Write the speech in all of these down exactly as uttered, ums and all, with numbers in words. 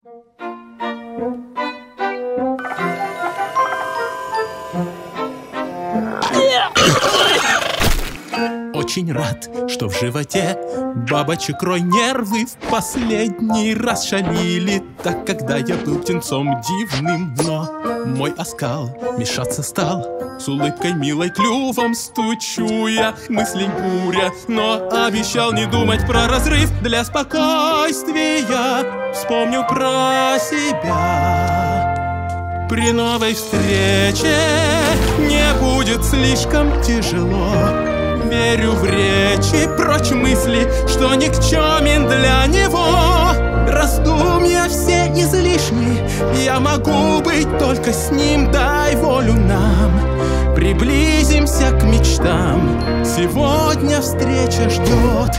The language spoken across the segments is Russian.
Очень рад, что в животе бабочек рой. Нервы в последний раз шалили так, когда я был птенцом дивным. Но мой оскал мешаться стал, с улыбкой милой клювом стучу я. Мыслей буря, но обещал не думать про разрыв. Для спокойствия вспомню про себя. При новой встрече не будет слишком тяжело. Верю в речи, прочь мысли, что никчемен для него. Раздумья все излишни, я могу быть только с ним. Дай волю нам, приблизимся к мечтам. Сегодня встреча ждет.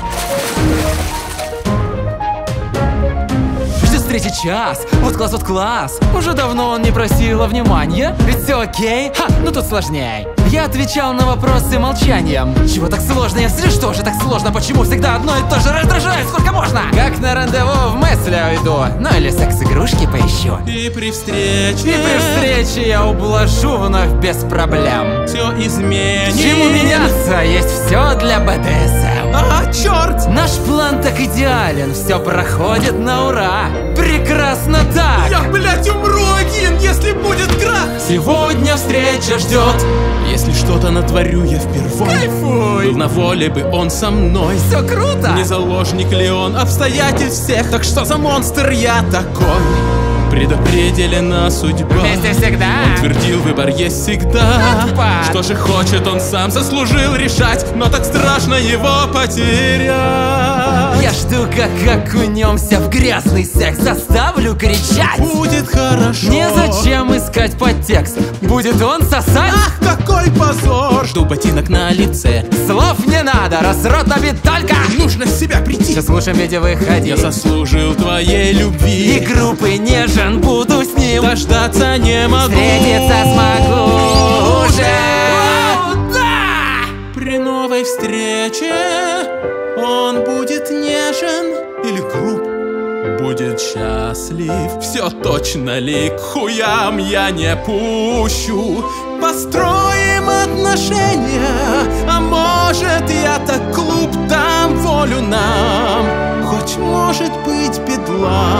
Третий час, вот класс, вот класс. Уже давно он не просил о внимания. Ведь все окей, ха, ну тут сложней. Я отвечал на вопросы молчанием. Чего так сложно, если что же так сложно? Почему всегда одно и то же раздражает? Сколько можно? Как на рандеву в мысли уйду, ну или секс-игрушки поищу. И при встрече, И при встрече я ублажу вновь без проблем. все изменится. Чему меняться, есть все для бэ дэ эс эм. А, черт! Наш план так идеален, все проходит на ура. Прекрасно так! Я, блядь, умру один, если будет крах! Сегодня встреча ждет. Если что-то натворю я впервой, Кайфуй! был на воле бы он со мной. Все круто! Не заложник ли он обстоятельств всех? Так что за монстр я такой? Предопределена судьба. Вместе всегда. Он твердил, выбор есть всегда. Отпад. Что же хочет, он сам заслужил решать. Но так страшно его потерять. Я жду, как окунемся в грязный секс. Заставлю кричать. Будет хорошо. Незачем искать подтекст. Будет он сосать. Ах, какой позор! Жду ботинок на лице. Слов не надо, раз рот набит только. Нужно в себя прийти. Сейчас в лучшем виде выходи. Я заслужил твоей любви. И группы нежен буду с ним. Дождаться не могу. Встретиться смогу уже. Да! При новой встрече он будет нежен или груб, будет счастлив. Все точно ли к хуям я не пущу. Построим отношения, а может я-то клуб, дам волю нам. Хоть может быть бедлам.